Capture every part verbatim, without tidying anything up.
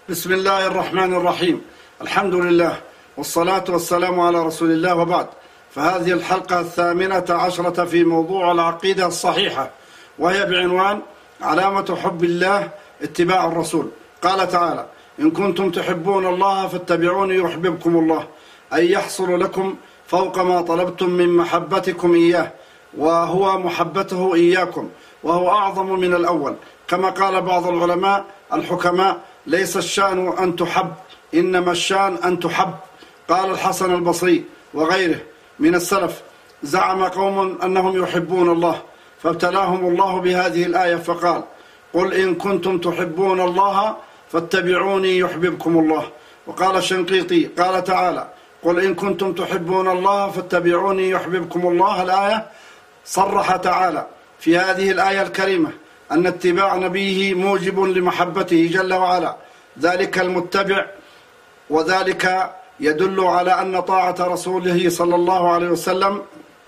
بسم الله الرحمن الرحيم. الحمد لله والصلاة والسلام على رسول الله، وبعد. فهذه الحلقة الثامنة عشرة في موضوع العقيدة الصحيحة، وهي بعنوان علامة حب الله اتباع الرسول. قال تعالى: إن كنتم تحبون الله فاتبعوني يحببكم الله، أي يحصل لكم فوق ما طلبتم من محبتكم إياه، وهو محبته إياكم، وهو أعظم من الأول. كما قال بعض العلماء الحكماء: ليس الشأن أن تحب، إنما الشأن أن تحب. قال الحسن البصري وغيره من السلف: زعم قوم أنهم يحبون الله فابتلاهم الله بهذه الآية فقال: قل إن كنتم تحبون الله فاتبعوني يحببكم الله. وقال الشنقيطي قال تعالى: قل إن كنتم تحبون الله فاتبعوني يحببكم الله. الآية صرح تعالى في هذه الآية الكريمة أن اتباع نبيه موجب لمحبته جل وعلا، ذلك المتبع، وذلك يدل على أن طاعة رسوله صلى الله عليه وسلم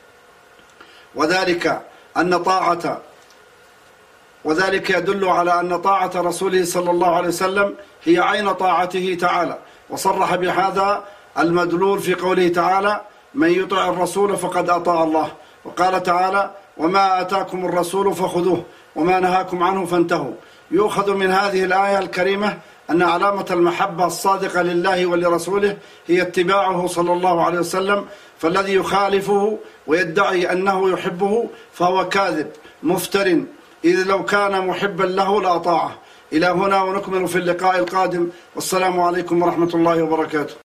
وذلك أن طاعة وذلك يدل على أن طاعة رسوله صلى الله عليه وسلم هي عين طاعته تعالى. وصرح بهذا المدلول في قوله تعالى: من يطع الرسول فقد أطاع الله. وقال تعالى: وما آتاكم الرسول فخذوه وما نهاكم عنه فانتهوا. يؤخذ من هذه الآية الكريمة أن علامة المحبة الصادقة لله ولرسوله هي اتباعه صلى الله عليه وسلم، فالذي يخالفه ويدعي أنه يحبه فهو كاذب مفتر، إذ لو كان محبا له لأطاعه. إلى هنا، ونكمل في اللقاء القادم، والسلام عليكم ورحمة الله وبركاته.